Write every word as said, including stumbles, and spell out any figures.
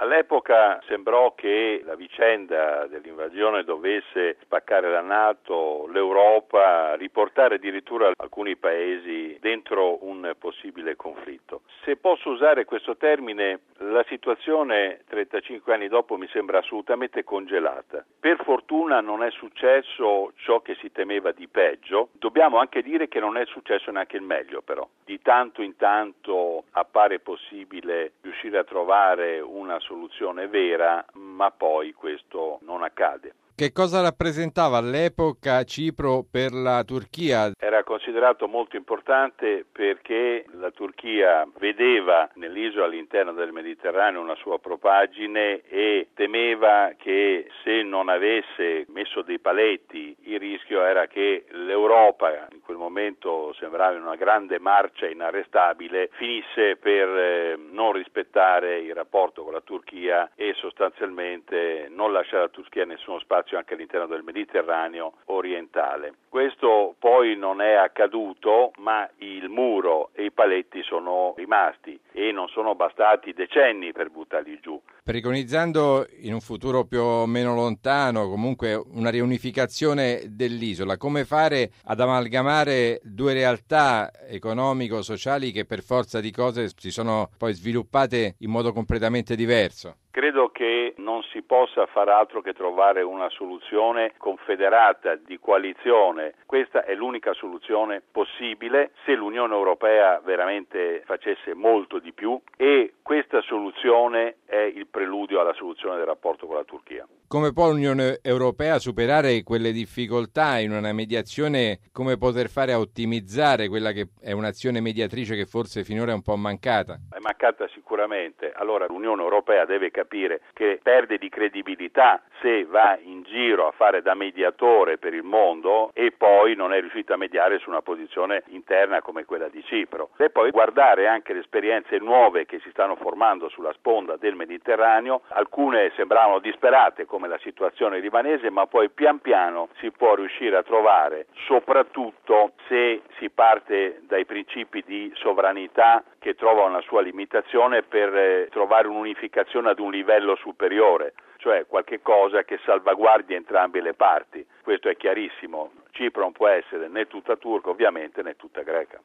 All'epoca sembrò che la vicenda dell'invasione dovesse spaccare la NATO, l'Europa, riportare addirittura alcuni paesi dentro un possibile conflitto. Se posso usare questo termine, la situazione trentacinque anni dopo mi sembra assolutamente congelata. Per fortuna non è successo ciò che si temeva di peggio. Dobbiamo anche dire che non è successo neanche il meglio, però. Di tanto in tanto appare possibile riuscire a trovare una soluzione vera, ma poi questo non accade. Che cosa rappresentava all'epoca Cipro per la Turchia? Era considerato molto importante perché la Turchia vedeva nell'isola all'interno del Mediterraneo una sua propaggine e temeva che se non avesse messo dei paletti il rischio era che l'Europa, in quel momento sembrava in una grande marcia inarrestabile, finisse per eh, non rispettare il rapporto con la Turchia e sostanzialmente non lasciare alla Turchia nessuno spazio anche all'interno del Mediterraneo orientale. Questo poi non è accaduto, ma il muro e i paletti sono rimasti e non sono bastati decenni per buttarli giù. Preconizzando in un futuro più o meno lontano comunque una riunificazione dell'isola, come fare ad amalgamare due realtà economico-sociali che per forza di cose si sono poi sviluppate in modo completamente diverso? Credo che non si possa far altro che trovare una soluzione confederata di coalizione. Questa è l'unica soluzione possibile se l'Unione Europea veramente facesse molto di più e questa soluzione è il preludio alla soluzione del rapporto con la Turchia. Come può l'Unione Europea superare quelle difficoltà in una mediazione? Come poter fare a ottimizzare quella che è un'azione mediatrice che forse finora è un po' mancata? È mancata sicuramente. Allora l'Unione Europea deve capire che perde di credibilità se va in giro a fare da mediatore per il mondo e poi non è riuscita a mediare su una posizione interna come quella di Cipro. E poi guardare anche le esperienze nuove che si stanno formando sulla sponda del Mediterraneo. Alcune sembravano disperate come la situazione libanese, ma poi pian piano si può riuscire a trovare, soprattutto se si parte dai principi di sovranità che trovano una sua limitazione per eh, trovare un'unificazione ad un livello superiore, cioè qualche cosa che salvaguardi entrambe le parti. Questo è chiarissimo. Cipro non può essere né tutta turca ovviamente né tutta greca.